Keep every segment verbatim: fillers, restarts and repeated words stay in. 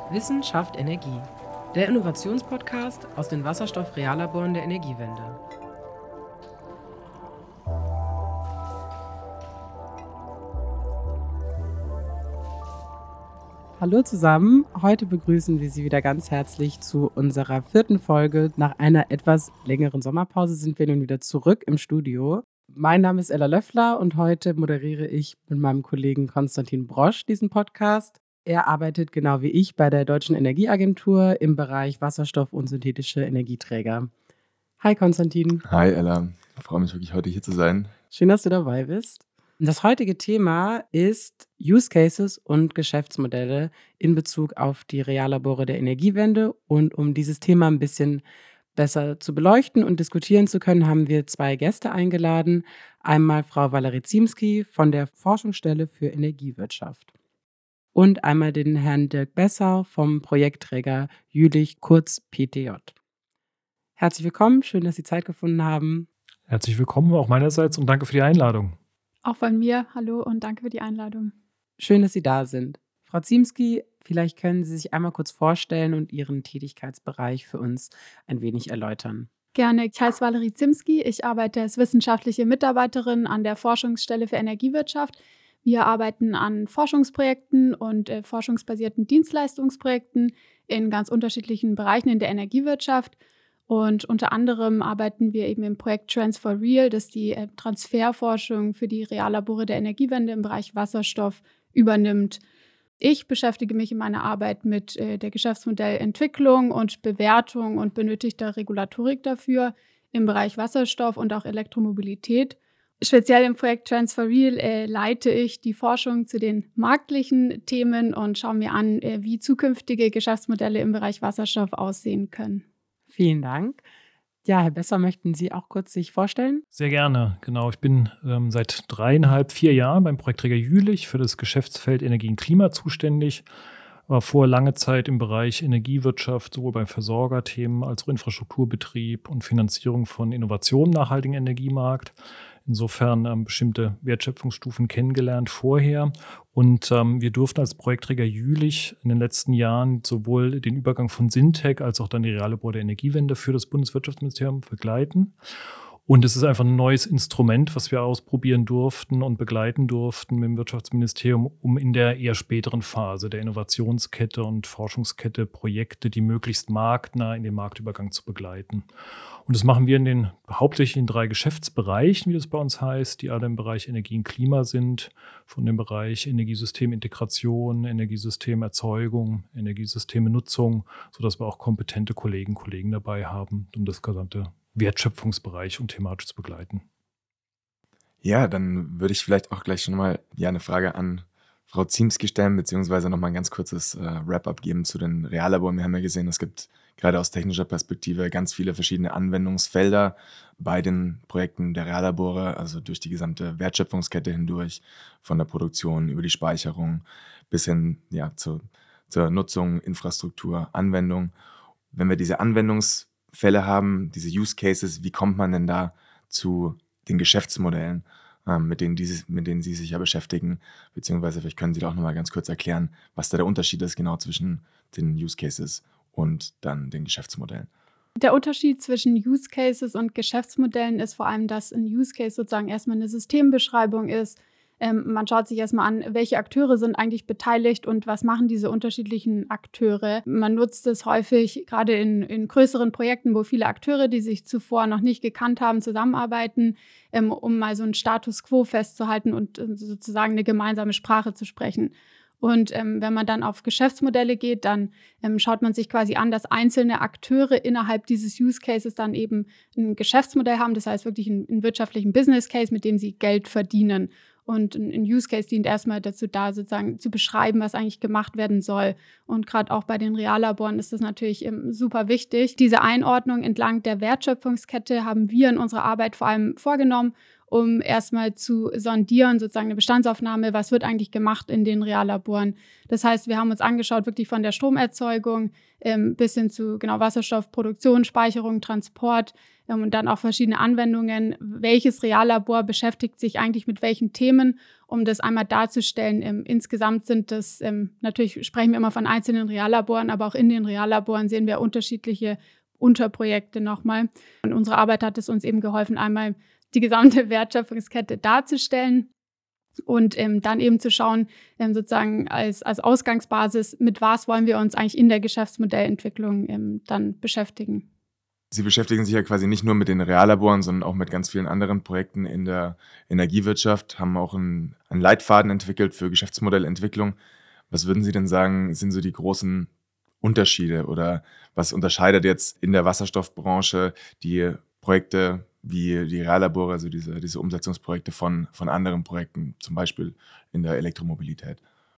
Wissen schafft Energie. Der Innovationspodcast aus den Wasserstoff-Reallaboren der Energiewende. Hallo zusammen, heute begrüßen wir Sie wieder ganz herzlich zu unserer vierten Folge. Nach einer etwas längeren Sommerpause sind wir nun wieder zurück im Studio. Mein Name ist Ella Löffler und heute moderiere ich mit meinem Kollegen Konstantin Brosch diesen Podcast. Er arbeitet genau wie ich bei der Deutschen Energieagentur im Bereich Wasserstoff und synthetische Energieträger. Hi Konstantin. Hi Ella, ich freue mich wirklich heute hier zu sein. Schön, dass du dabei bist. Das heutige Thema ist Use Cases und Geschäftsmodelle in Bezug auf die Reallabore der Energiewende. Und um dieses Thema ein bisschen besser zu beleuchten und diskutieren zu können, haben wir zwei Gäste eingeladen. Einmal Frau Valerie Ziemski von der Forschungsstelle für Energiewirtschaft und einmal den Herrn Dirk Bessau vom Projektträger Jülich, kurz P T J. Herzlich willkommen, schön, dass Sie Zeit gefunden haben. Herzlich willkommen auch meinerseits und danke für die Einladung. Auch von mir, hallo und danke für die Einladung. Schön, dass Sie da sind. Frau Ziemski, vielleicht können Sie sich einmal kurz vorstellen und Ihren Tätigkeitsbereich für uns ein wenig erläutern. Gerne. Ich heiße Valerie Ziemski. Ich arbeite als wissenschaftliche Mitarbeiterin an der Forschungsstelle für Energiewirtschaft. Wir arbeiten an Forschungsprojekten und äh, forschungsbasierten Dienstleistungsprojekten in ganz unterschiedlichen Bereichen in der Energiewirtschaft. Und unter anderem arbeiten wir eben im Projekt Transfer Real, das die äh, Transferforschung für die Reallabore der Energiewende im Bereich Wasserstoff übernimmt. Ich beschäftige mich in meiner Arbeit mit äh, der Geschäftsmodellentwicklung und Bewertung und benötigter Regulatorik dafür im Bereich Wasserstoff und auch Elektromobilität. Speziell im Projekt Transfer Real äh, leite ich die Forschung zu den marktlichen Themen und schaue mir an, äh, wie zukünftige Geschäftsmodelle im Bereich Wasserstoff aussehen können. Vielen Dank. Ja, Herr Besser, möchten Sie auch kurz sich vorstellen? Sehr gerne, genau. Ich bin ähm, seit dreieinhalb, vier Jahren beim Projektträger Jülich für das Geschäftsfeld Energie und Klima zuständig. War vor lange Zeit im Bereich Energiewirtschaft, sowohl bei Versorgerthemen als auch Infrastrukturbetrieb und Finanzierung von Innovationen im nachhaltigen Energiemarkt. Insofern ähm, bestimmte Wertschöpfungsstufen kennengelernt vorher. Und ähm, wir durften als Projektträger Jülich in den letzten Jahren sowohl den Übergang von Syntec als auch dann die Reallabore der Energiewende für das Bundeswirtschaftsministerium begleiten. Und es ist einfach ein neues Instrument, was wir ausprobieren durften und begleiten durften mit dem Wirtschaftsministerium, um in der eher späteren Phase der Innovationskette und Forschungskette Projekte, die möglichst marktnah in den Marktübergang zu begleiten. Und das machen wir in den hauptsächlich in drei Geschäftsbereichen, wie das bei uns heißt, die alle im Bereich Energie und Klima sind, von dem Bereich Energiesystemintegration, Energiesystemerzeugung, Energiesystemenutzung, sodass wir auch kompetente Kolleginnen und Kollegen dabei haben, um das gesamte Wertschöpfungsbereich und thematisch zu begleiten. Ja, dann würde ich vielleicht auch gleich schon mal ja, eine Frage an Frau Ziemski stellen, beziehungsweise nochmal ein ganz kurzes äh, Wrap-up geben zu den Reallaboren. Wir haben ja gesehen, es gibt gerade aus technischer Perspektive ganz viele verschiedene Anwendungsfelder bei den Projekten der Reallabore, also durch die gesamte Wertschöpfungskette hindurch, von der Produktion über die Speicherung bis hin ja, zu, zur Nutzung, Infrastruktur, Anwendung. Wenn wir diese Anwendungsfälle haben, diese Use Cases, wie kommt man denn da zu den Geschäftsmodellen, ähm, mit denen, diese, mit denen Sie sich ja beschäftigen, beziehungsweise vielleicht können Sie da auch nochmal ganz kurz erklären, was da der Unterschied ist genau zwischen den Use Cases und dann den Geschäftsmodellen. Der Unterschied zwischen Use Cases und Geschäftsmodellen ist vor allem, dass ein Use Case sozusagen erstmal eine Systembeschreibung ist. Ähm, man schaut sich erstmal an, welche Akteure sind eigentlich beteiligt und was machen diese unterschiedlichen Akteure. Man nutzt es häufig, gerade in, in größeren Projekten, wo viele Akteure, die sich zuvor noch nicht gekannt haben, zusammenarbeiten, ähm, um mal so einen Status quo festzuhalten und äh, sozusagen eine gemeinsame Sprache zu sprechen. Und ähm, wenn man dann auf Geschäftsmodelle geht, dann ähm, schaut man sich quasi an, dass einzelne Akteure innerhalb dieses Use Cases dann eben ein Geschäftsmodell haben, das heißt wirklich einen, einen wirtschaftlichen Business Case, mit dem sie Geld verdienen. Und ein Use Case dient erstmal dazu da, sozusagen zu beschreiben, was eigentlich gemacht werden soll. Und gerade auch bei den Reallaboren ist das natürlich super wichtig. Diese Einordnung entlang der Wertschöpfungskette haben wir in unserer Arbeit vor allem vorgenommen, um erstmal zu sondieren, sozusagen eine Bestandsaufnahme, was wird eigentlich gemacht in den Reallaboren. Das heißt, wir haben uns angeschaut, wirklich von der Stromerzeugung ähm, bis hin zu genau Wasserstoffproduktion, Speicherung, Transport, ähm, und dann auch verschiedene Anwendungen. Welches Reallabor beschäftigt sich eigentlich mit welchen Themen, um das einmal darzustellen? Ähm, insgesamt sind das, ähm, natürlich sprechen wir immer von einzelnen Reallaboren, aber auch in den Reallaboren sehen wir unterschiedliche Unterprojekte nochmal. Und unsere Arbeit hat es uns eben geholfen, einmal die gesamte Wertschöpfungskette darzustellen und ähm, dann eben zu schauen, ähm, sozusagen als, als Ausgangsbasis, mit was wollen wir uns eigentlich in der Geschäftsmodellentwicklung ähm, dann beschäftigen. Sie beschäftigen sich ja quasi nicht nur mit den Reallaboren, sondern auch mit ganz vielen anderen Projekten in der Energiewirtschaft, haben auch einen, einen Leitfaden entwickelt für Geschäftsmodellentwicklung. Was würden Sie denn sagen, sind so die großen Unterschiede oder was unterscheidet jetzt in der Wasserstoffbranche die Projekte wie die Reallabore, also diese, diese Umsetzungsprojekte von, von anderen Projekten, zum Beispiel in der Elektromobilität?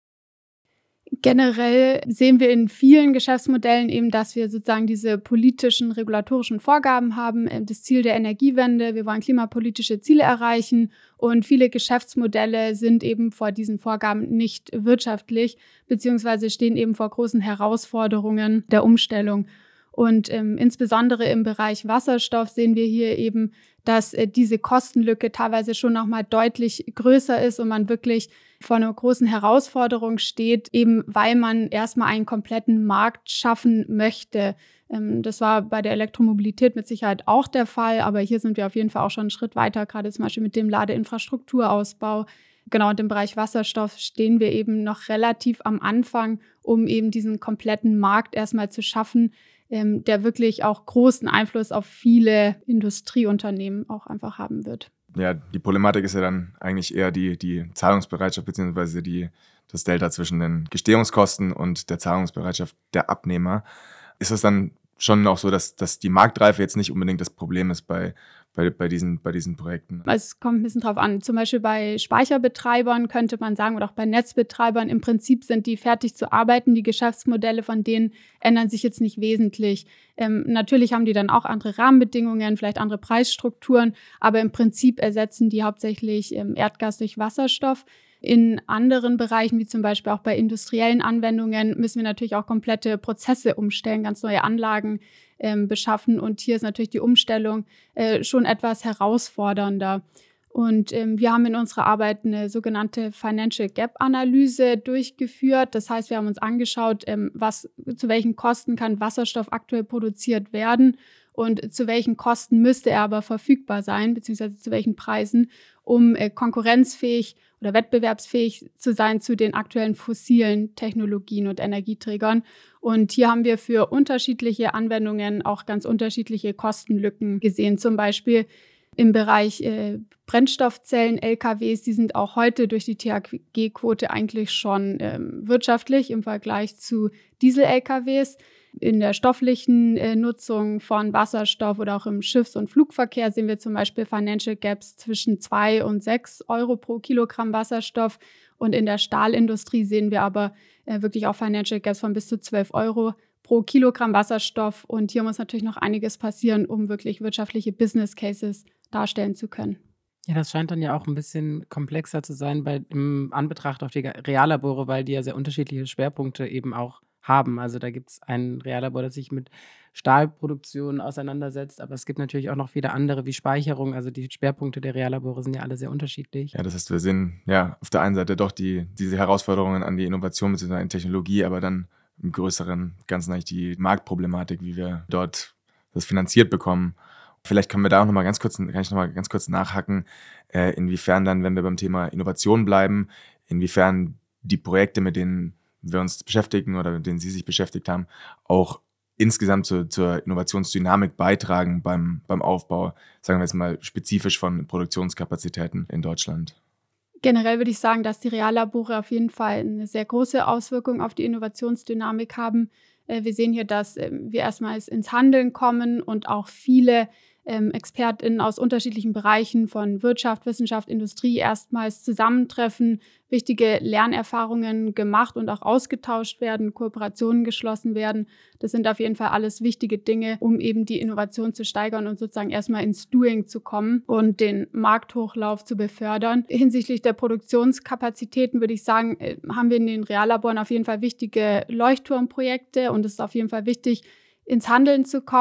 Generell sehen wir in vielen Geschäftsmodellen eben, dass wir sozusagen diese politischen, regulatorischen Vorgaben haben, das Ziel der Energiewende, wir wollen klimapolitische Ziele erreichen und viele Geschäftsmodelle sind eben vor diesen Vorgaben nicht wirtschaftlich, beziehungsweise stehen eben vor großen Herausforderungen der Umstellung. Und ähm, insbesondere im Bereich Wasserstoff sehen wir hier eben, dass äh, diese Kostenlücke teilweise schon nochmal deutlich größer ist und man wirklich vor einer großen Herausforderung steht, eben weil man erstmal einen kompletten Markt schaffen möchte. Ähm, das war bei der Elektromobilität mit Sicherheit auch der Fall, aber hier sind wir auf jeden Fall auch schon einen Schritt weiter, gerade zum Beispiel mit dem Ladeinfrastrukturausbau. Genau, und im Bereich Wasserstoff stehen wir eben noch relativ am Anfang, um eben diesen kompletten Markt erstmal zu schaffen, ähm, der wirklich auch großen Einfluss auf viele Industrieunternehmen auch einfach haben wird. Ja, die Problematik ist ja dann eigentlich eher die, die Zahlungsbereitschaft beziehungsweise die, das Delta zwischen den Gestehungskosten und der Zahlungsbereitschaft der Abnehmer. Ist es dann schon auch so, dass, dass die Marktreife jetzt nicht unbedingt das Problem ist bei, bei, bei, diesen, bei diesen Projekten? Es kommt ein bisschen drauf an. Zum Beispiel bei Speicherbetreibern könnte man sagen, oder auch bei Netzbetreibern, im Prinzip sind die fertig zu arbeiten. Die Geschäftsmodelle von denen ändern sich jetzt nicht wesentlich. Ähm, natürlich haben die dann auch andere Rahmenbedingungen, vielleicht andere Preisstrukturen, aber im Prinzip ersetzen die hauptsächlich ähm, Erdgas durch Wasserstoff. In anderen Bereichen, wie zum Beispiel auch bei industriellen Anwendungen, müssen wir natürlich auch komplette Prozesse umstellen, ganz neue Anlagen ähm, beschaffen. Und hier ist natürlich die Umstellung äh, schon etwas herausfordernder. Und ähm, wir haben in unserer Arbeit eine sogenannte Financial Gap Analyse durchgeführt. Das heißt, wir haben uns angeschaut, ähm, was, zu welchen Kosten kann Wasserstoff aktuell produziert werden und zu welchen Kosten müsste er aber verfügbar sein, beziehungsweise zu welchen Preisen, um äh, konkurrenzfähig oder wettbewerbsfähig zu sein zu den aktuellen fossilen Technologien und Energieträgern. Und hier haben wir für unterschiedliche Anwendungen auch ganz unterschiedliche Kostenlücken gesehen. Zum Beispiel im Bereich äh, Brennstoffzellen, L K Ws, die sind auch heute durch die T H G-Quote eigentlich schon ähm, wirtschaftlich im Vergleich zu Diesel-L K Ws. In der stofflichen äh, Nutzung von Wasserstoff oder auch im Schiffs- und Flugverkehr sehen wir zum Beispiel Financial Gaps zwischen zwei und sechs Euro pro Kilogramm Wasserstoff. Und in der Stahlindustrie sehen wir aber äh, wirklich auch Financial Gaps von bis zu zwölf Euro pro Kilogramm Wasserstoff. Und hier muss natürlich noch einiges passieren, um wirklich wirtschaftliche Business Cases darstellen zu können. Ja, das scheint dann ja auch ein bisschen komplexer zu sein bei im Anbetracht auf die Reallabore, weil die ja sehr unterschiedliche Schwerpunkte eben auch haben. Also da gibt es ein Reallabor, das sich mit Stahlproduktion auseinandersetzt, aber es gibt natürlich auch noch viele andere wie Speicherung. Also die Schwerpunkte der Reallabore sind ja alle sehr unterschiedlich. Ja, das heißt, wir sehen ja auf der einen Seite doch die, diese Herausforderungen an die Innovation bzw. an Technologie, aber dann im größeren Ganzen eigentlich die Marktproblematik, wie wir dort das finanziert bekommen. Vielleicht können wir da auch noch mal ganz kurz, kann ich noch mal ganz kurz nachhaken, äh, inwiefern dann, wenn wir beim Thema Innovation bleiben, inwiefern die Projekte, mit denen wir uns beschäftigen oder mit denen Sie sich beschäftigt haben, auch insgesamt zu, zur Innovationsdynamik beitragen beim, beim Aufbau, sagen wir jetzt mal spezifisch von Produktionskapazitäten in Deutschland. Generell würde ich sagen, dass die Reallabore auf jeden Fall eine sehr große Auswirkung auf die Innovationsdynamik haben. Wir sehen hier, dass wir erstmals ins Handeln kommen und auch viele ähm, ExpertInnen aus unterschiedlichen Bereichen von Wirtschaft, Wissenschaft, Industrie erstmals zusammentreffen, wichtige Lernerfahrungen gemacht und auch ausgetauscht werden, Kooperationen geschlossen werden. Das sind auf jeden Fall alles wichtige Dinge, um eben die Innovation zu steigern und sozusagen erstmal ins Doing zu kommen und den Markthochlauf zu befördern. Hinsichtlich der Produktionskapazitäten würde ich sagen, haben wir in den Reallaboren auf jeden Fall wichtige Leuchtturmprojekte und es ist auf jeden Fall wichtig, ins Handeln zu kommen.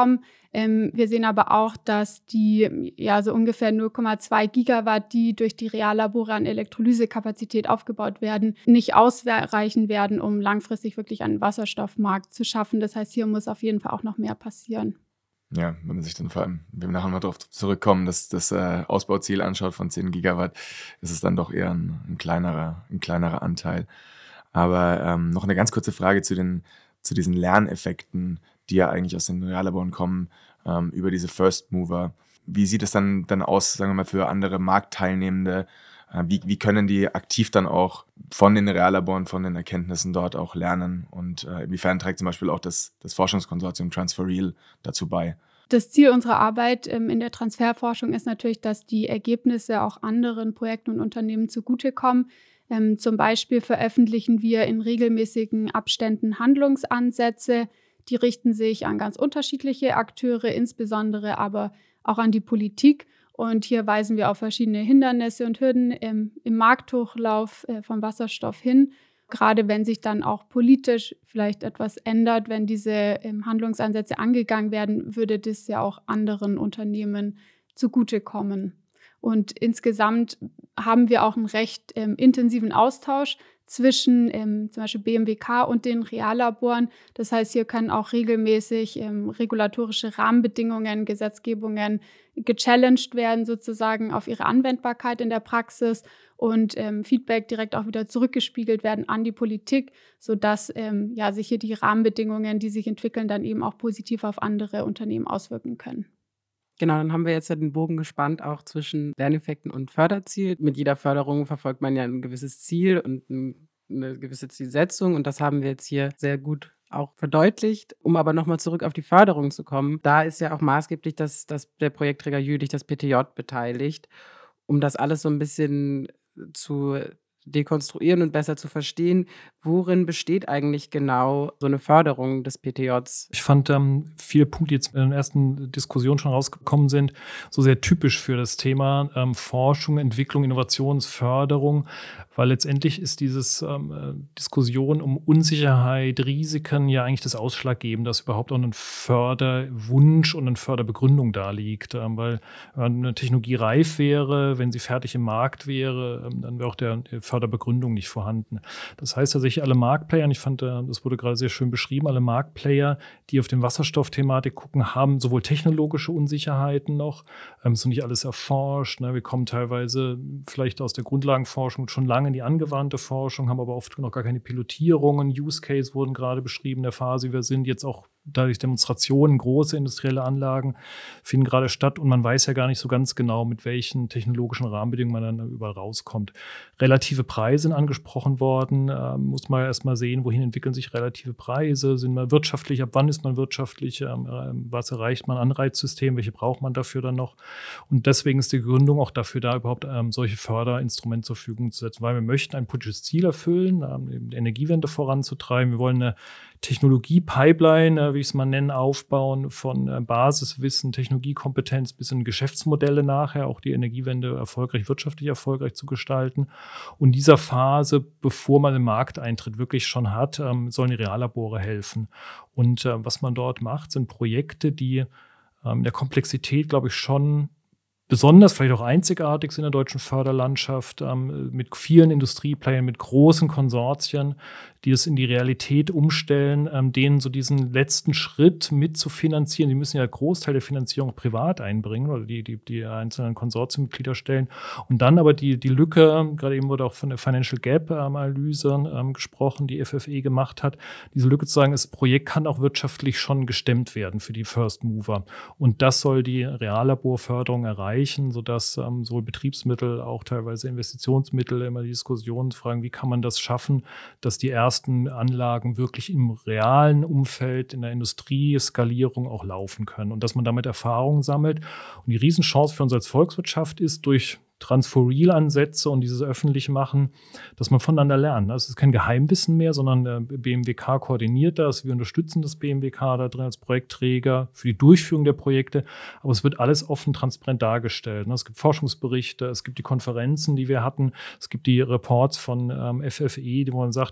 Ähm, wir sehen aber auch, dass die ja so ungefähr null Komma zwei Gigawatt, die durch die Reallabore an Elektrolysekapazität aufgebaut werden, nicht ausreichen werden, um langfristig wirklich einen Wasserstoffmarkt zu schaffen. Das heißt, hier muss auf jeden Fall auch noch mehr passieren. Ja, wenn man sich dann vor allem, wenn wir nachher mal darauf zurückkommen, dass das äh, Ausbauziel anschaut von zehn Gigawatt, ist es dann doch eher ein, ein kleinerer, ein kleinerer Anteil. Aber ähm, noch eine ganz kurze Frage zu den, zu diesen Lerneffekten, die ja eigentlich aus den Reallaboren kommen, ähm, über diese First Mover. Wie sieht es dann, dann aus, sagen wir mal, für andere Marktteilnehmende? Äh, wie, wie können die aktiv dann auch von den Reallaboren, von den Erkenntnissen dort auch lernen? Und äh, inwiefern trägt zum Beispiel auch das, das Forschungskonsortium TransferReal dazu bei? Das Ziel unserer Arbeit ähm, in der Transferforschung ist natürlich, dass die Ergebnisse auch anderen Projekten und Unternehmen zugutekommen. Ähm, zum Beispiel veröffentlichen wir in regelmäßigen Abständen Handlungsansätze. Die richten sich an ganz unterschiedliche Akteure, insbesondere aber auch an die Politik. Und hier weisen wir auf verschiedene Hindernisse und Hürden im, im Markthochlauf äh, vom Wasserstoff hin. Gerade wenn sich dann auch politisch vielleicht etwas ändert, wenn diese ähm, Handlungsansätze angegangen werden, würde das ja auch anderen Unternehmen zugutekommen. Und insgesamt haben wir auch einen recht ähm, intensiven Austausch zwischen ähm, zum Beispiel B M W K und den Reallaboren. Das heißt, hier können auch regelmäßig ähm, regulatorische Rahmenbedingungen, Gesetzgebungen gechallenged werden, sozusagen auf ihre Anwendbarkeit in der Praxis und ähm, Feedback direkt auch wieder zurückgespiegelt werden an die Politik, sodass ähm, ja, sich hier die Rahmenbedingungen, die sich entwickeln, dann eben auch positiv auf andere Unternehmen auswirken können. Genau, dann haben wir jetzt ja den Bogen gespannt, auch zwischen Lerneffekten und Förderziel. Mit jeder Förderung verfolgt man ja ein gewisses Ziel und ein, eine gewisse Zielsetzung. Und das haben wir jetzt hier sehr gut auch verdeutlicht. Um aber nochmal zurück auf die Förderung zu kommen, da ist ja auch maßgeblich, dass, dass der Projektträger Jülich, das P T J, beteiligt, um das alles so ein bisschen zu dekonstruieren und besser zu verstehen, worin besteht eigentlich genau so eine Förderung des P T Js? Ich fand ähm, viele Punkte, die jetzt in den ersten Diskussionen schon rausgekommen sind, so sehr typisch für das Thema ähm, Forschung, Entwicklung, Innovationsförderung, weil letztendlich ist dieses ähm, Diskussion um Unsicherheit, Risiken ja eigentlich das Ausschlaggebende, dass überhaupt auch ein Förderwunsch und eine Förderbegründung da liegt. Ähm, weil wenn eine Technologie reif wäre, wenn sie fertig im Markt wäre, ähm, dann wäre auch der, der Förderbegründung nicht vorhanden. Das heißt tatsächlich, alle Marktplayer, und ich fand, das wurde gerade sehr schön beschrieben, alle Marktplayer, die auf den Wasserstoffthematik gucken, haben sowohl technologische Unsicherheiten noch, ähm, ist noch nicht alles erforscht. Ne? Wir kommen teilweise vielleicht aus der Grundlagenforschung schon lange in die angewandte Forschung, haben aber oft noch gar keine Pilotierungen. Use Case wurden gerade beschrieben in der Phase, wie wir sind, jetzt auch dadurch Demonstrationen, große industrielle Anlagen finden gerade statt und man weiß ja gar nicht so ganz genau, mit welchen technologischen Rahmenbedingungen man dann überall rauskommt. Relative Preise sind angesprochen worden, äh, muss man erst mal sehen, wohin entwickeln sich relative Preise, sind wir wirtschaftlich, ab wann ist man wirtschaftlich, ähm, äh, was erreicht man, Anreizsystem, welche braucht man dafür dann noch und deswegen ist die Gründung auch dafür da, überhaupt ähm, solche Förderinstrumente zur Verfügung zu setzen, weil wir möchten ein politisches Ziel erfüllen, ähm, die Energiewende voranzutreiben, wir wollen eine Technologie-Pipeline, wie ich es mal nenne, aufbauen von äh, Basiswissen, Technologiekompetenz bis in Geschäftsmodelle nachher, auch die Energiewende erfolgreich, wirtschaftlich erfolgreich zu gestalten. Und in dieser Phase, bevor man den Markteintritt wirklich schon hat, ähm, sollen die Reallabore helfen. Und äh, was man dort macht, sind Projekte, die ähm, in der Komplexität, glaube ich, schon besonders, vielleicht auch einzigartig sind in der deutschen Förderlandschaft, ähm, mit vielen Industrieplayern, mit großen Konsortien, die es in die Realität umstellen, ähm, denen so diesen letzten Schritt mit zu finanzieren. Die müssen ja einen Großteil der Finanzierung privat einbringen oder die, die, die einzelnen Konsortiummitglieder stellen. Und dann aber die, die Lücke, gerade eben wurde auch von der Financial Gap-Analyse ähm, gesprochen, die F F E gemacht hat, diese Lücke zu sagen, das Projekt kann auch wirtschaftlich schon gestemmt werden für die First Mover. Und das soll die Reallaborförderung erreichen, sodass ähm, sowohl Betriebsmittel, auch teilweise Investitionsmittel, immer die Diskussion fragen, wie kann man das schaffen, dass die ersten Anlagen wirklich im realen Umfeld, in der Industrieskalierung auch laufen können und dass man damit Erfahrungen sammelt. Und die Riesenchance für uns als Volkswirtschaft ist, durch TransferReal-Ansätze und dieses öffentliche Machen, dass man voneinander lernt. Das ist kein Geheimwissen mehr, sondern der B M W K koordiniert das. Wir unterstützen das B M W K da drin als Projektträger für die Durchführung der Projekte. Aber es wird alles offen, transparent dargestellt. Es gibt Forschungsberichte, es gibt die Konferenzen, die wir hatten. Es gibt die Reports von ähm, F F E, wo man sagt,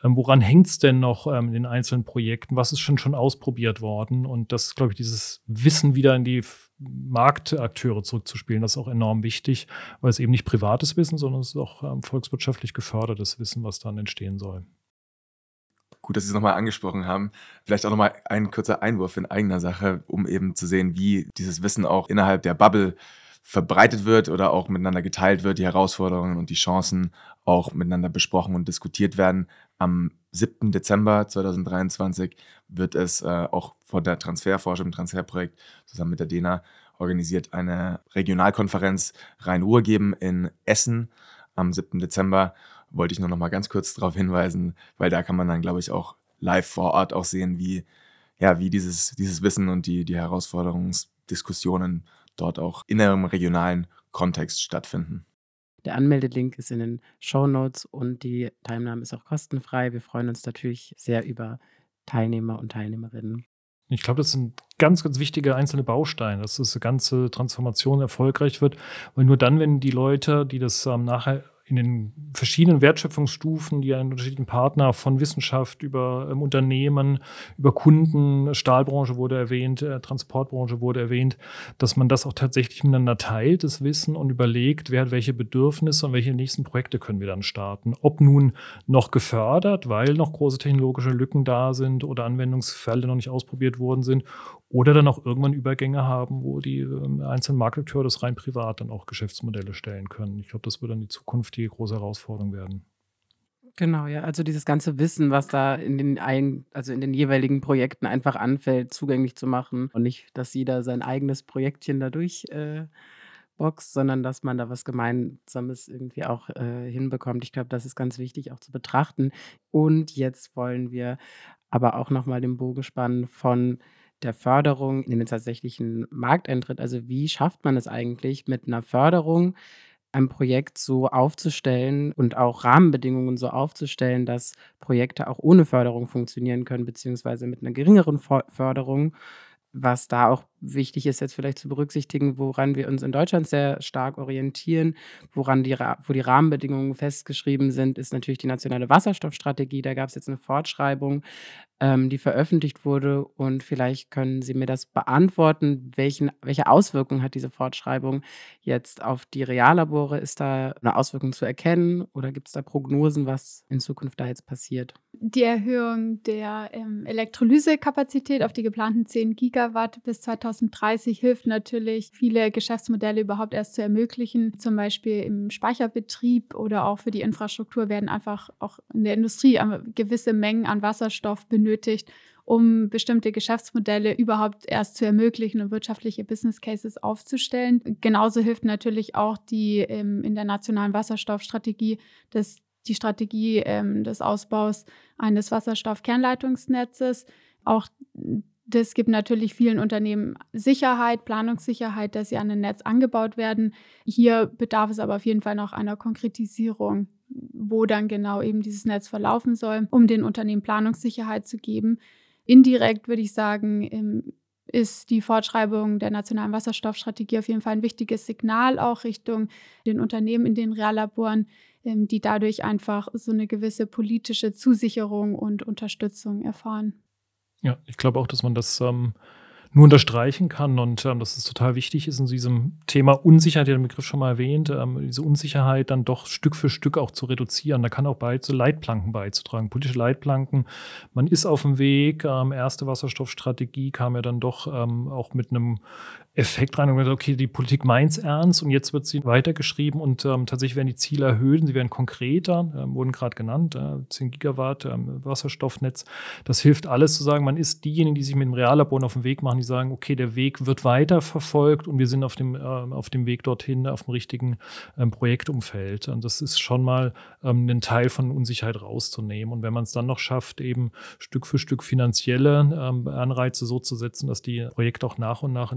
ähm, woran hängt es denn noch ähm, in den einzelnen Projekten, was ist schon schon ausprobiert worden und das, glaube ich, dieses Wissen wieder in die F- Marktakteure zurückzuspielen, das ist auch enorm wichtig, weil es eben nicht privates Wissen, sondern es ist auch ähm, volkswirtschaftlich gefördertes Wissen, was dann entstehen soll. Gut, dass Sie es nochmal angesprochen haben. Vielleicht auch nochmal ein kurzer Einwurf in eigener Sache, um eben zu sehen, wie dieses Wissen auch innerhalb der Bubble verbreitet wird oder auch miteinander geteilt wird, die Herausforderungen und die Chancen auch miteinander besprochen und diskutiert werden. Am siebten Dezember zweitausenddreiundzwanzig wird es äh, auch von der Transferforschung im Transferprojekt zusammen mit der D E N A organisiert eine Regionalkonferenz Rhein-Ruhr geben in Essen am siebten Dezember. Wollte ich nur noch mal ganz kurz darauf hinweisen, weil da kann man dann, glaube ich, auch live vor Ort auch sehen, wie, ja, wie dieses, dieses Wissen und die, die Herausforderungsdiskussionen dort auch in einem regionalen Kontext stattfinden. Der Anmeldelink ist in den Shownotes und die Teilnahme ist auch kostenfrei. Wir freuen uns natürlich sehr über Teilnehmer und Teilnehmerinnen. Ich glaube, das sind ganz, ganz wichtige einzelne Bausteine, dass diese ganze Transformation erfolgreich wird, weil nur dann, wenn die Leute, die das ähm, nachher in den verschiedenen Wertschöpfungsstufen, die einen unterschiedlichen Partner von Wissenschaft über ähm, Unternehmen, über Kunden, Stahlbranche wurde erwähnt, äh, Transportbranche wurde erwähnt, dass man das auch tatsächlich miteinander teilt, das Wissen, und überlegt, wer hat welche Bedürfnisse und welche nächsten Projekte können wir dann starten. Ob nun noch gefördert, weil noch große technologische Lücken da sind oder Anwendungsfälle noch nicht ausprobiert worden sind, oder dann auch irgendwann Übergänge haben, wo die ähm, einzelnen Marktakteure das rein privat dann auch Geschäftsmodelle stellen können. Ich glaube, das wird dann die zukünftige große Herausforderung werden. Genau, ja. Also dieses ganze Wissen, was da in den ein, also in den jeweiligen Projekten einfach anfällt, zugänglich zu machen und nicht, dass jeder sein eigenes Projektchen da durch äh, boxt, sondern dass man da was Gemeinsames irgendwie auch äh, hinbekommt. Ich glaube, das ist ganz wichtig auch zu betrachten. Und jetzt wollen wir aber auch nochmal den Bogen spannen von der Förderung in den tatsächlichen Markteintritt. Also wie schafft man es eigentlich mit einer Förderung, ein Projekt so aufzustellen und auch Rahmenbedingungen so aufzustellen, dass Projekte auch ohne Förderung funktionieren können, beziehungsweise mit einer geringeren For Förderung. Was da auch wichtig ist, jetzt vielleicht zu berücksichtigen, woran wir uns in Deutschland sehr stark orientieren, woran die Ra wo die Rahmenbedingungen festgeschrieben sind, ist natürlich die nationale Wasserstoffstrategie. Da gab es jetzt eine Fortschreibung, ähm, die veröffentlicht wurde. Und vielleicht können Sie mir das beantworten, welchen welche Auswirkungen hat diese Fortschreibung jetzt auf die Reallabore? Ist da eine Auswirkung zu erkennen oder gibt es da Prognosen, was in Zukunft da jetzt passiert? Die Erhöhung der ähm, Elektrolysekapazität auf die geplanten zehn Gigawatt bis zweitausenddreißig hilft natürlich, viele Geschäftsmodelle überhaupt erst zu ermöglichen. Zum Beispiel im Speicherbetrieb oder auch für die Infrastruktur werden einfach auch in der Industrie gewisse Mengen an Wasserstoff benötigt, um bestimmte Geschäftsmodelle überhaupt erst zu ermöglichen und wirtschaftliche Business Cases aufzustellen. Genauso hilft natürlich auch die ähm, in der nationalen Wasserstoffstrategie das die Strategie ähm, des Ausbaus eines Wasserstoff-Kernleitungsnetzes. Auch das gibt natürlich vielen Unternehmen Sicherheit, Planungssicherheit, dass sie an ein Netz angebaut werden. Hier bedarf es aber auf jeden Fall noch einer Konkretisierung, wo dann genau eben dieses Netz verlaufen soll, um den Unternehmen Planungssicherheit zu geben. Indirekt würde ich sagen, ähm, ist die Fortschreibung der nationalen Wasserstoffstrategie auf jeden Fall ein wichtiges Signal auch Richtung den Unternehmen in den Reallaboren, die dadurch einfach so eine gewisse politische Zusicherung und Unterstützung erfahren. Ja, ich glaube auch, dass man das ähm, nur unterstreichen kann und ähm, dass es total wichtig ist, in diesem Thema Unsicherheit, ja den Begriff schon mal erwähnt, ähm, diese Unsicherheit dann doch Stück für Stück auch zu reduzieren. Da kann auch bei, zu Leitplanken beizutragen, politische Leitplanken. Man ist auf dem Weg, ähm, erste Wasserstoffstrategie kam ja dann doch ähm, auch mit einem Effekt rein und gesagt, okay, die Politik meint's ernst und jetzt wird sie weitergeschrieben und ähm, tatsächlich werden die Ziele erhöht, sie werden konkreter, ähm, wurden gerade genannt, äh, zehn Gigawatt ähm, Wasserstoffnetz. Das hilft alles zu sagen, man ist diejenigen, die sich mit dem Reallabor auf den Weg machen, die sagen, okay, der Weg wird weiter verfolgt und wir sind auf dem, äh, auf dem Weg dorthin, auf dem richtigen ähm, Projektumfeld. Und das ist schon mal ähm, einen Teil von Unsicherheit rauszunehmen. Und wenn man es dann noch schafft, eben Stück für Stück finanzielle ähm, Anreize so zu setzen, dass die Projekte auch nach und nach in eine Wirtschaft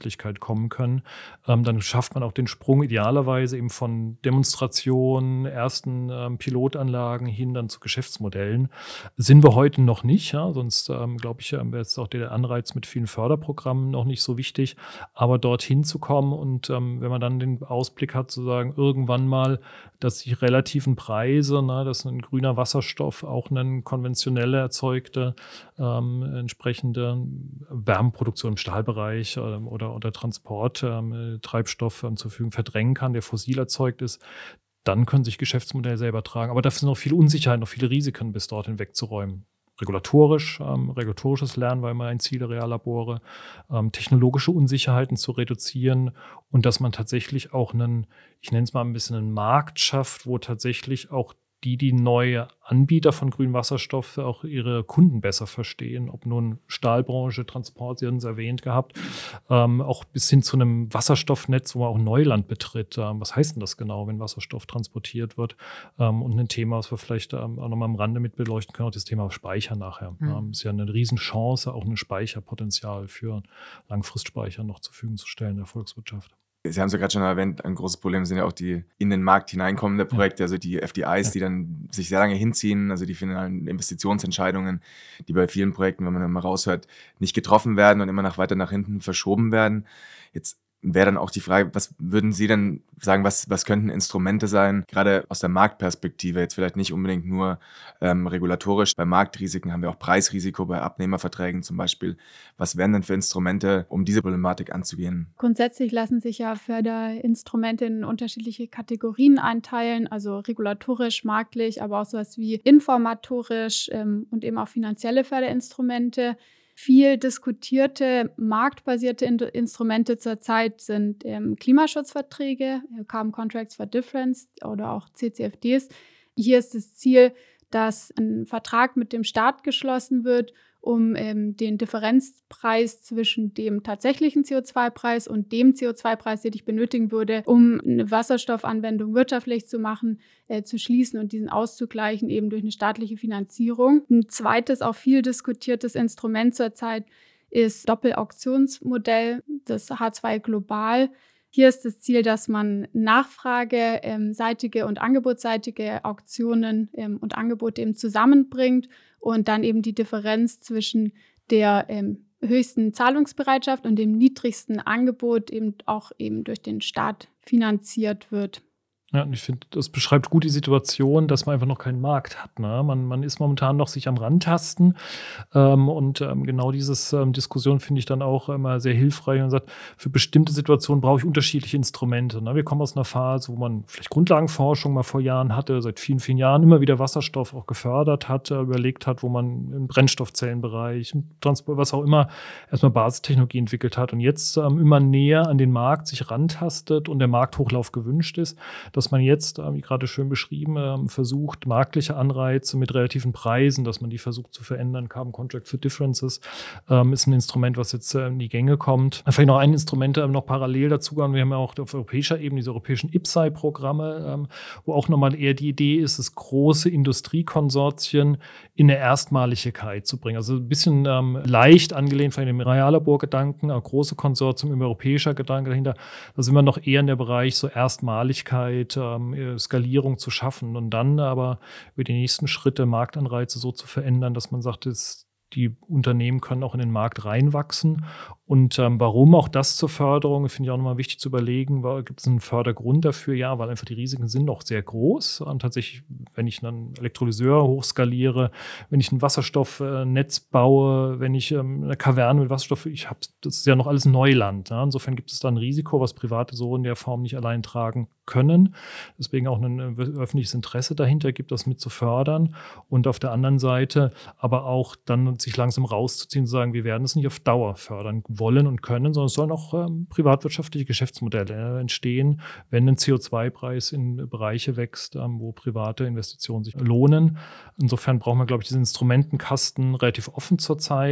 Marktwirtschaftlichkeit kommen können, ähm, dann schafft man auch den Sprung idealerweise eben von Demonstrationen, ersten ähm, Pilotanlagen hin dann zu Geschäftsmodellen. Sind wir heute noch nicht, ja? Sonst ähm, glaube ich, ähm, wäre jetzt auch der Anreiz mit vielen Förderprogrammen noch nicht so wichtig, aber dorthin zu kommen und ähm, wenn man dann den Ausblick hat, zu sagen, irgendwann mal, dass die relativen Preise, ne, dass ein grüner Wasserstoff auch eine konventionelle erzeugte ähm, entsprechende Wärmeproduktion im Stahlbereich ähm, oder, oder Transport, ähm, Treibstoff ähm, zur Verfügung verdrängen kann, der fossil erzeugt ist, dann können sich Geschäftsmodelle selber tragen. Aber dafür sind noch viele Unsicherheiten, noch viele Risiken bis dorthin wegzuräumen. Regulatorisch, ähm, regulatorisches Lernen war immer ein Ziel der Reallabore, ähm, technologische Unsicherheiten zu reduzieren und dass man tatsächlich auch einen, ich nenne es mal ein bisschen einen Markt schafft, wo tatsächlich auch die, die neue Anbieter von grünem Wasserstoff auch ihre Kunden besser verstehen, ob nun Stahlbranche, Transport, Sie haben es erwähnt gehabt, ähm, auch bis hin zu einem Wasserstoffnetz, wo man auch Neuland betritt. Ähm, was heißt denn das genau, wenn Wasserstoff transportiert wird? Ähm, und ein Thema, was wir vielleicht ähm, auch nochmal am Rande mit beleuchten können, auch das Thema Speicher nachher. Mhm. Ähm, ist ja eine Riesenchance, auch ein Speicherpotenzial für Langfristspeicher noch zur Verfügung zu stellen in der Volkswirtschaft. Sie haben es ja gerade schon erwähnt, ein großes Problem sind ja auch die in den Markt hineinkommenden Projekte, ja. Also die F D Is, ja. Die dann sich sehr lange hinziehen, also die finalen Investitionsentscheidungen, die bei vielen Projekten, wenn man dann mal raushört, nicht getroffen werden und immer nach weiter nach hinten verschoben werden. Jetzt wäre dann auch die Frage, was würden Sie denn sagen, was, was könnten Instrumente sein, gerade aus der Marktperspektive, jetzt vielleicht nicht unbedingt nur ähm, regulatorisch, bei Marktrisiken haben wir auch Preisrisiko bei Abnehmerverträgen zum Beispiel. Was wären denn für Instrumente, um diese Problematik anzugehen? Grundsätzlich lassen sich ja Förderinstrumente in unterschiedliche Kategorien einteilen, also regulatorisch, marktlich, aber auch sowas wie informatorisch ähm, und eben auch finanzielle Förderinstrumente. Viel diskutierte marktbasierte In- Instrumente zurzeit sind ähm, Klimaschutzverträge, Carbon Contracts for Difference oder auch C C F Ds. Hier ist das Ziel, dass ein Vertrag mit dem Staat geschlossen wird, um ähm, den Differenzpreis zwischen dem tatsächlichen C O zwei Preis und dem C O zwei Preis, den ich benötigen würde, um eine Wasserstoffanwendung wirtschaftlich zu machen, äh, zu schließen und diesen auszugleichen, eben durch eine staatliche Finanzierung. Ein zweites, auch viel diskutiertes Instrument zurzeit ist Doppelauktionsmodell, das H zwei Global. Hier ist das Ziel, dass man nachfrageseitige ähm, und angebotsseitige Auktionen ähm, und Angebote eben zusammenbringt und dann eben die Differenz zwischen der ähm, höchsten Zahlungsbereitschaft und dem niedrigsten Angebot eben auch eben durch den Staat finanziert wird. Ja, und ich finde, das beschreibt gut die Situation, dass man einfach noch keinen Markt hat. Ne? Man, man ist momentan noch sich am Rantasten. Ähm, und ähm, genau diese ähm, Diskussion finde ich dann auch immer sehr hilfreich und sagt, für bestimmte Situationen brauche ich unterschiedliche Instrumente. Ne? Wir kommen aus einer Phase, wo man vielleicht Grundlagenforschung mal vor Jahren hatte, seit vielen, vielen Jahren immer wieder Wasserstoff auch gefördert hat, äh, überlegt hat, wo man im Brennstoffzellenbereich, im Transport, was auch immer, erstmal Basistechnologie entwickelt hat und jetzt ähm, immer näher an den Markt sich rantastet und der Markthochlauf gewünscht ist, dass man jetzt, wie gerade schön beschrieben, versucht, marktliche Anreize mit relativen Preisen, dass man die versucht zu verändern. Carbon Contract for Differences ist ein Instrument, was jetzt in die Gänge kommt. Vielleicht noch ein Instrument noch parallel dazu. Wir haben ja auch auf europäischer Ebene diese europäischen I P S A I-Programme, wo auch nochmal eher die Idee ist, das große Industriekonsortien in eine Erstmaligkeit zu bringen. Also ein bisschen ähm, leicht angelehnt von dem Reallabor-Gedanken, auch große Konsortien, im europäischer Gedanke dahinter. Da sind wir noch eher in der Bereich so Erstmaligkeit, ähm, Skalierung zu schaffen und dann aber über die nächsten Schritte Marktanreize so zu verändern, dass man sagt, es die Unternehmen können auch in den Markt reinwachsen. Und ähm, warum auch das zur Förderung, finde ich auch nochmal wichtig zu überlegen, gibt es einen Fördergrund dafür? Ja, weil einfach die Risiken sind noch sehr groß. Und tatsächlich, wenn ich einen Elektrolyseur hochskaliere, wenn ich ein Wasserstoffnetz äh, baue, wenn ich ähm, eine Kaverne mit Wasserstoff, ich habe, das ist ja noch alles Neuland. Ja? Insofern gibt es da ein Risiko, was Private so in der Form nicht allein tragen können. Deswegen auch ein äh, öffentliches Interesse dahinter gibt, das mit zu fördern. Und auf der anderen Seite aber auch dann sich langsam rauszuziehen und zu sagen, wir werden es nicht auf Dauer fördern wollen und können, sondern es sollen auch ähm, privatwirtschaftliche Geschäftsmodelle äh, entstehen, wenn ein C O zwei Preis in Bereiche wächst, ähm, wo private Investitionen sich lohnen. Insofern brauchen wir, glaube ich, diesen Instrumentenkasten relativ offen zurzeit,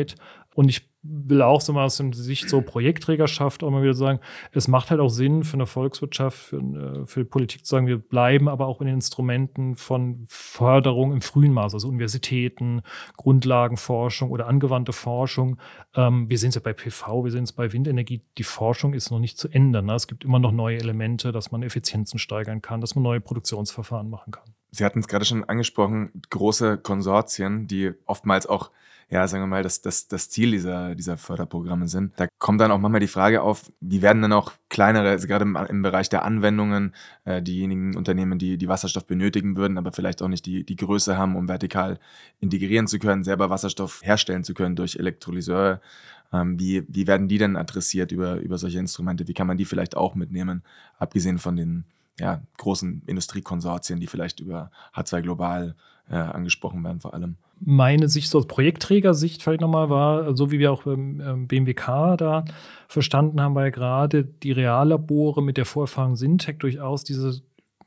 Und ich will auch so mal aus der Sicht so Projektträgerschaft auch mal wieder sagen, es macht halt auch Sinn für eine Volkswirtschaft, für, für die Politik zu sagen, wir bleiben aber auch in den Instrumenten von Förderung im frühen Maß, also Universitäten, Grundlagenforschung oder angewandte Forschung. Ähm, wir sehen es ja bei P V, wir sehen es bei Windenergie, die Forschung ist noch nicht zu Ende. Ne? Es gibt immer noch neue Elemente, dass man Effizienzen steigern kann, dass man neue Produktionsverfahren machen kann. Sie hatten es gerade schon angesprochen, große Konsortien, die oftmals auch, ja, sagen wir mal, das, das, das Ziel dieser, dieser Förderprogramme sind. Da kommt dann auch manchmal die Frage auf, wie werden dann auch kleinere, also gerade im, im Bereich der Anwendungen, äh, diejenigen Unternehmen, die, die Wasserstoff benötigen würden, aber vielleicht auch nicht die, die Größe haben, um vertikal integrieren zu können, selber Wasserstoff herstellen zu können durch Elektrolyseure. Ähm, wie, wie werden die denn adressiert über, über solche Instrumente? Wie kann man die vielleicht auch mitnehmen, abgesehen von den ja, großen Industriekonsortien, die vielleicht über H zwei Global äh, angesprochen werden vor allem? Meine Sicht, so als Projektträgersicht vielleicht nochmal war, so wie wir auch beim B M W K da verstanden haben, war ja gerade die Reallabore mit der Vorerfahrung Syntec durchaus diese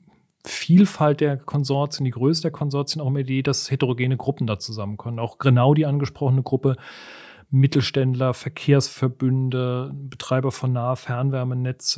Vielfalt der Konsortien, die Größe der Konsortien, auch immer die Idee, dass heterogene Gruppen da zusammenkommen. Auch genau die angesprochene Gruppe Mittelständler, Verkehrsverbünde, Betreiber von Nah-Fernwärmenetze,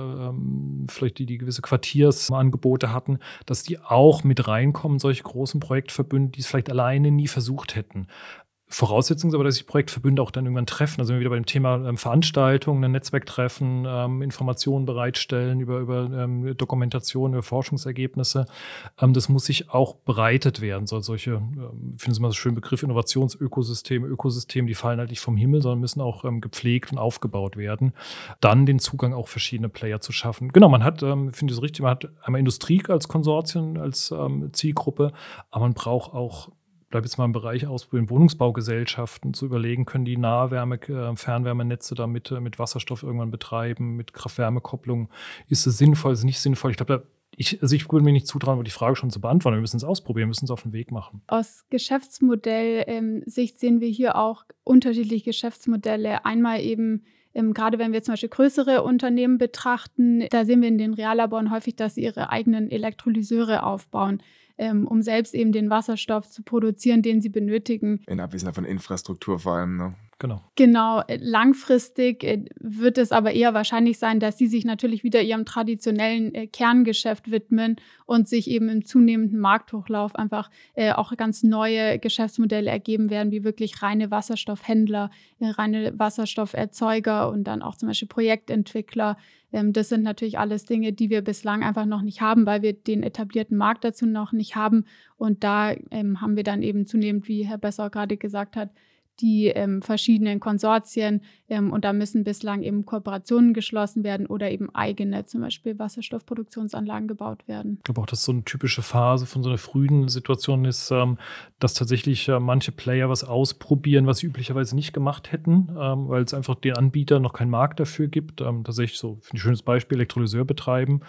ähm, vielleicht die, die gewisse Quartiersangebote hatten, dass die auch mit reinkommen, solche großen Projektverbünde, die es vielleicht alleine nie versucht hätten. Voraussetzung ist aber, dass sich Projektverbünde auch dann irgendwann treffen. Also wenn wir wieder bei dem Thema ähm, Veranstaltungen, ein Netzwerktreffen, ähm, Informationen bereitstellen über, über ähm, Dokumentation, über Forschungsergebnisse. Ähm, das muss sich auch bereitet werden. So, solche, ähm, ich finde es immer so schön Begriff, Innovationsökosysteme, Ökosysteme, die fallen halt nicht vom Himmel, sondern müssen auch ähm, gepflegt und aufgebaut werden. Dann den Zugang auch verschiedene Player zu schaffen. Genau, man hat, ähm, ich finde es richtig, man hat einmal Industrie als Konsortien, als ähm, Zielgruppe, aber man braucht auch, bleibe jetzt mal im Bereich ausprobieren, Wohnungsbaugesellschaften zu überlegen, können die Nahwärme, äh, Fernwärmenetze da mit, äh, mit Wasserstoff irgendwann betreiben, mit Kraft-Wärme-Kopplung. Ist es sinnvoll, ist es nicht sinnvoll? Ich glaube, ich, also ich würde mir nicht zutrauen, die Frage schon zu beantworten. Wir müssen es ausprobieren, wir müssen es auf den Weg machen. Aus Geschäftsmodell-Sicht sehen wir hier auch unterschiedliche Geschäftsmodelle. Einmal eben, ähm, gerade wenn wir zum Beispiel größere Unternehmen betrachten, da sehen wir in den Reallaboren häufig, dass sie ihre eigenen Elektrolyseure aufbauen, ähm, um selbst eben den Wasserstoff zu produzieren, den sie benötigen. In Abwesenheit von Infrastruktur vor allem, ne? Genau. Genau, langfristig wird es aber eher wahrscheinlich sein, dass sie sich natürlich wieder ihrem traditionellen äh, Kerngeschäft widmen und sich eben im zunehmenden Markthochlauf einfach äh, auch ganz neue Geschäftsmodelle ergeben werden, wie wirklich reine Wasserstoffhändler, äh, reine Wasserstofferzeuger und dann auch zum Beispiel Projektentwickler. Ähm, das sind natürlich alles Dinge, die wir bislang einfach noch nicht haben, weil wir den etablierten Markt dazu noch nicht haben. Und da ähm, haben wir dann eben zunehmend, wie Herr Besser gerade gesagt hat, die ähm, verschiedenen Konsortien ähm, und da müssen bislang eben Kooperationen geschlossen werden oder eben eigene, zum Beispiel Wasserstoffproduktionsanlagen gebaut werden. Ich glaube auch, dass so eine typische Phase von so einer frühen Situation ist, ähm, dass tatsächlich äh, manche Player was ausprobieren, was sie üblicherweise nicht gemacht hätten, ähm, weil es einfach den Anbietern noch keinen Markt dafür gibt. Ähm, tatsächlich so, finde ich ein schönes Beispiel, Elektrolyseur betreiben.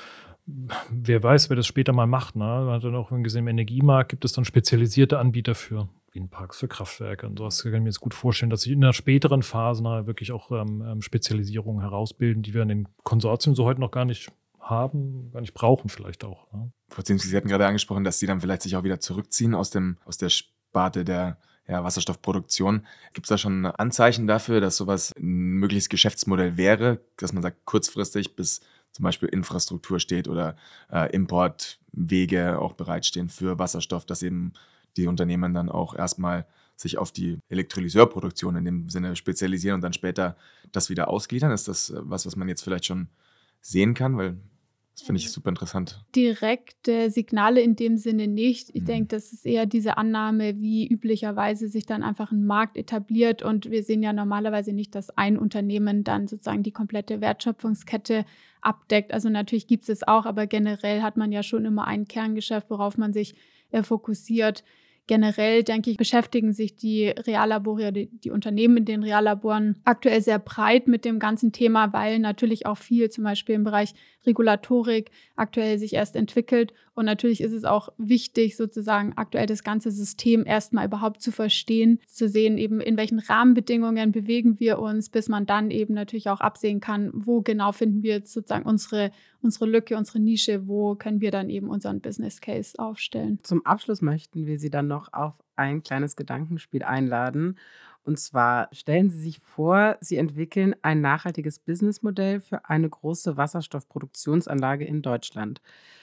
Wer weiß, wer das später mal macht. Ne? Man hat dann auch gesehen, im Energiemarkt gibt es dann spezialisierte Anbieter für Windparks, für Kraftwerke und sowas. Ich kann mir jetzt gut vorstellen, dass sich in einer späteren Phase na, wirklich auch ähm, Spezialisierungen herausbilden, die wir in den Konsortien so heute noch gar nicht haben, gar nicht brauchen vielleicht auch. Ne? Frau Ziemski, Sie hatten gerade angesprochen, dass Sie dann vielleicht sich auch wieder zurückziehen aus, dem, aus der Sparte der ja, Wasserstoffproduktion. Gibt es da schon Anzeichen dafür, dass sowas ein mögliches Geschäftsmodell wäre, dass man sagt, kurzfristig bis zum Beispiel Infrastruktur steht oder äh, Importwege auch bereitstehen für Wasserstoff, dass eben die Unternehmen dann auch erstmal sich auf die Elektrolyseurproduktion in dem Sinne spezialisieren und dann später das wieder ausgliedern? Ist das was, was man jetzt vielleicht schon sehen kann? Weil das finde ich super interessant. Direkte Signale in dem Sinne nicht. Ich mhm. denke, das ist eher diese Annahme, wie üblicherweise sich dann einfach ein Markt etabliert. Und wir sehen ja normalerweise nicht, dass ein Unternehmen dann sozusagen die komplette Wertschöpfungskette abdeckt. Also natürlich gibt es es auch, aber generell hat man ja schon immer ein Kerngeschäft, worauf man sich äh, fokussiert. Generell, denke ich, beschäftigen sich die Reallabore, die, die Unternehmen in den Reallaboren aktuell sehr breit mit dem ganzen Thema, weil natürlich auch viel zum Beispiel im Bereich Regulatorik aktuell sich erst entwickelt. Und natürlich ist es auch wichtig, sozusagen aktuell das ganze System erstmal überhaupt zu verstehen, zu sehen, eben in welchen Rahmenbedingungen bewegen wir uns, bis man dann eben natürlich auch absehen kann, wo genau finden wir jetzt sozusagen unsere, unsere Lücke, unsere Nische, wo können wir dann eben unseren Business Case aufstellen. Zum Abschluss möchten wir Sie dann noch auf ein kleines Gedankenspiel einladen. Und zwar stellen Sie sich vor, Sie entwickeln ein nachhaltiges Businessmodell für eine große Wasserstoffproduktionsanlage in Deutschland.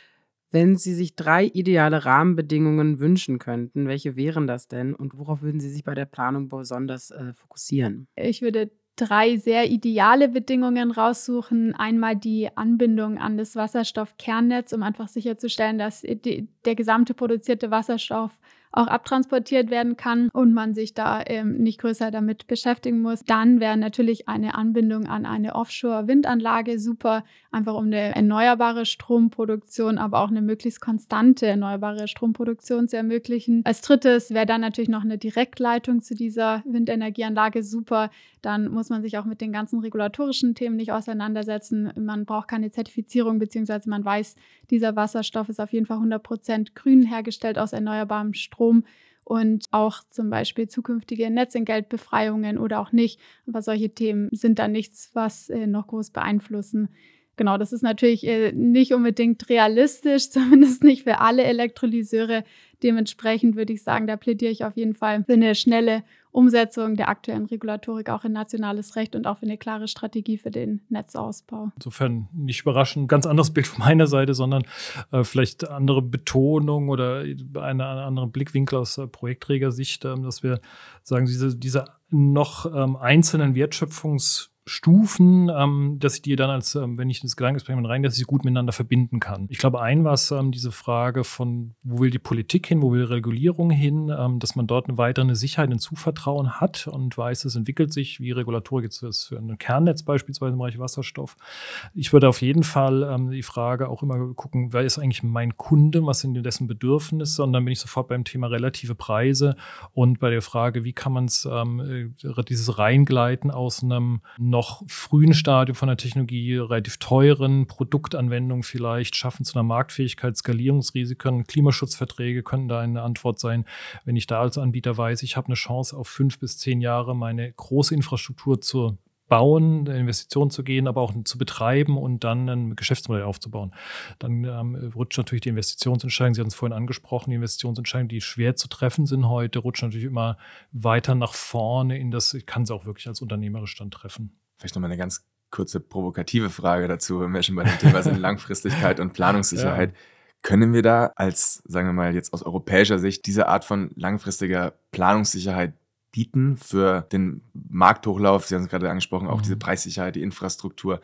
Wenn Sie sich drei ideale Rahmenbedingungen wünschen könnten, welche wären das denn und worauf würden Sie sich bei der Planung besonders äh, fokussieren? Ich würde drei sehr ideale Bedingungen raussuchen. Einmal die Anbindung an das Wasserstoffkernnetz, um einfach sicherzustellen, dass die, der gesamte produzierte Wasserstoff auch abtransportiert werden kann und man sich da ähm, nicht größer damit beschäftigen muss. Dann wäre natürlich eine Anbindung an eine Offshore-Windanlage super, einfach um eine erneuerbare Stromproduktion, aber auch eine möglichst konstante erneuerbare Stromproduktion zu ermöglichen. Als drittes wäre dann natürlich noch eine Direktleitung zu dieser Windenergieanlage super. Dann muss man sich auch mit den ganzen regulatorischen Themen nicht auseinandersetzen. Man braucht keine Zertifizierung, beziehungsweise man weiß, dieser Wasserstoff ist auf jeden Fall hundert Prozent grün hergestellt aus erneuerbarem Strom. Und auch zum Beispiel zukünftige Netzentgeltbefreiungen oder auch nicht. Aber solche Themen sind dann nichts, was äh, noch groß beeinflussen. Genau, das ist natürlich äh, nicht unbedingt realistisch, zumindest nicht für alle Elektrolyseure. Dementsprechend würde ich sagen, da plädiere ich auf jeden Fall für eine schnelle Umsetzung der aktuellen Regulatorik auch in nationales Recht und auch für eine klare Strategie für den Netzausbau. Insofern nicht überraschend, ganz anderes Bild von meiner Seite, sondern äh, vielleicht andere Betonung oder einen eine anderen Blickwinkel aus äh, Projektträgersicht, äh, dass wir sagen, diese, diese noch ähm, einzelnen Wertschöpfungs- Stufen, ähm, dass ich die dann als, ähm, wenn ich das Gedankenexperiment rein, dass ich sie gut miteinander verbinden kann. Ich glaube, ein war ähm, diese Frage von, wo will die Politik hin, wo will die Regulierung hin, ähm, dass man dort eine weitere Sicherheit, ein Zuvertrauen hat und weiß, es entwickelt sich, wie Regulatorik jetzt ist für ein Kernnetz beispielsweise im Bereich Wasserstoff. Ich würde auf jeden Fall ähm, die Frage auch immer gucken, wer ist eigentlich mein Kunde, was sind dessen Bedürfnisse, und dann bin ich sofort beim Thema relative Preise und bei der Frage, wie kann man es, ähm, dieses Reingleiten aus einem noch frühen Stadium von der Technologie, relativ teuren Produktanwendungen vielleicht schaffen zu einer Marktfähigkeit, Skalierungsrisiken, Klimaschutzverträge können da eine Antwort sein. Wenn ich da als Anbieter weiß, ich habe eine Chance auf fünf bis zehn Jahre meine große Infrastruktur zu bauen, eine Investition zu gehen, aber auch zu betreiben und dann ein Geschäftsmodell aufzubauen. Dann ähm, rutscht natürlich die Investitionsentscheidung, Sie hatten es vorhin angesprochen, die Investitionsentscheidungen, die schwer zu treffen sind heute, rutschen natürlich immer weiter nach vorne in das, ich kann sie auch wirklich als unternehmerisch dann treffen. Vielleicht nochmal eine ganz kurze provokative Frage dazu, wenn wir schon bei dem Thema sind, Langfristigkeit und Planungssicherheit. Ja. Können wir da als, sagen wir mal jetzt aus europäischer Sicht, diese Art von langfristiger Planungssicherheit bieten für den Markthochlauf? Sie haben es gerade angesprochen, auch mhm. diese Preissicherheit, die Infrastruktur.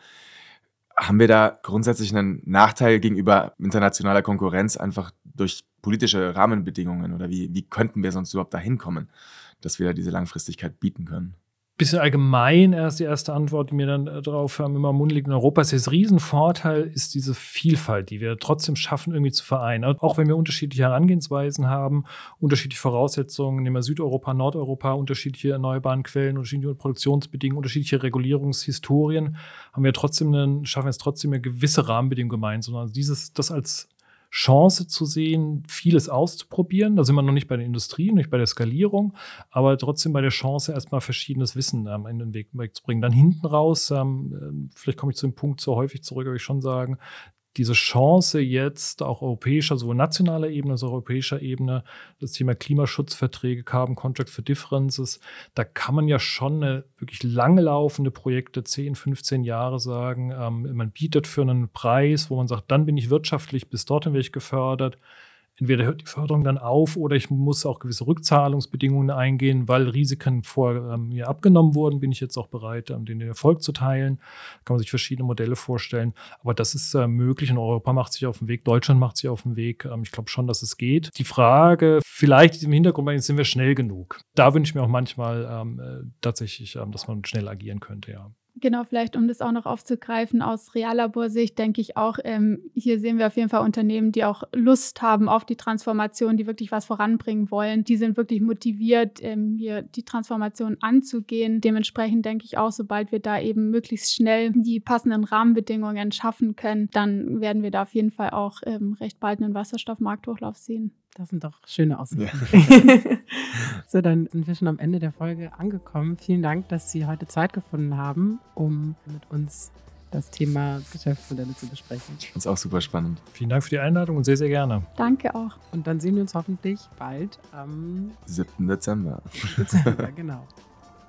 Haben wir da grundsätzlich einen Nachteil gegenüber internationaler Konkurrenz einfach durch politische Rahmenbedingungen? Oder wie, wie könnten wir sonst überhaupt dahin kommen, dass wir diese Langfristigkeit bieten können? Bisschen allgemein erst die erste Antwort, die mir dann äh, drauf ähm, immer im Mund liegt. In Europa ist das Riesenvorteil, ist diese Vielfalt, die wir trotzdem schaffen, irgendwie zu vereinen. Auch wenn wir unterschiedliche Herangehensweisen haben, unterschiedliche Voraussetzungen, nehmen wir Südeuropa, Nordeuropa, unterschiedliche erneuerbaren Quellen, unterschiedliche Produktionsbedingungen, unterschiedliche Regulierungshistorien, haben wir trotzdem einen, schaffen wir es trotzdem eine gewisse Rahmenbedingung gemeinsam. Also dieses, das als Chance zu sehen, vieles auszuprobieren. Da sind wir noch nicht bei der Industrie, nicht bei der Skalierung, aber trotzdem bei der Chance, erstmal verschiedenes Wissen ähm, in den Weg, Weg zu bringen. Dann hinten raus, ähm, vielleicht komme ich zu dem Punkt so häufig zurück, würde ich schon sagen, diese Chance jetzt auch europäischer, sowohl nationaler Ebene als auch europäischer Ebene, das Thema Klimaschutzverträge, Carbon Contract for Differences, da kann man ja schon eine wirklich lange laufende Projekte, zehn, fünfzehn Jahre sagen, ähm, man bietet für einen Preis, wo man sagt, dann bin ich wirtschaftlich, bis dorthin werde ich gefördert. Entweder hört die Förderung dann auf oder ich muss auch gewisse Rückzahlungsbedingungen eingehen, weil Risiken vor ähm, mir abgenommen wurden, bin ich jetzt auch bereit, ähm, den Erfolg zu teilen. Da kann man sich verschiedene Modelle vorstellen. Aber das ist äh, möglich und Europa macht sich auf den Weg, Deutschland macht sich auf den Weg. Ähm, ich glaube schon, dass es geht. Die Frage, vielleicht im Hintergrund, sind wir schnell genug? Da wünsche ich mir auch manchmal ähm, äh, tatsächlich, ähm, dass man schnell agieren könnte, ja. Genau, vielleicht um das auch noch aufzugreifen, aus Reallaborsicht denke ich auch, ähm, hier sehen wir auf jeden Fall Unternehmen, die auch Lust haben auf die Transformation, die wirklich was voranbringen wollen. Die sind wirklich motiviert, ähm, hier die Transformation anzugehen. Dementsprechend denke ich auch, sobald wir da eben möglichst schnell die passenden Rahmenbedingungen schaffen können, dann werden wir da auf jeden Fall auch ähm, recht bald einen Wasserstoffmarkthochlauf sehen. Das sind doch schöne Aussichten. Ja. So, dann sind wir schon am Ende der Folge angekommen. Vielen Dank, dass Sie heute Zeit gefunden haben, um mit uns das Thema Geschäftsmodelle zu besprechen. Ich finde es auch super spannend. Vielen Dank für die Einladung und sehr, sehr gerne. Danke auch. Und dann sehen wir uns hoffentlich bald am siebten Dezember. Dezember, genau.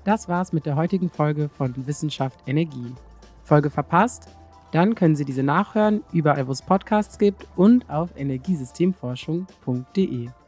Das war's mit der heutigen Folge von Wissenschaft Energie. Folge verpasst? Dann können Sie diese nachhören, überall wo es Podcasts gibt und auf energiesystemforschung punkt de.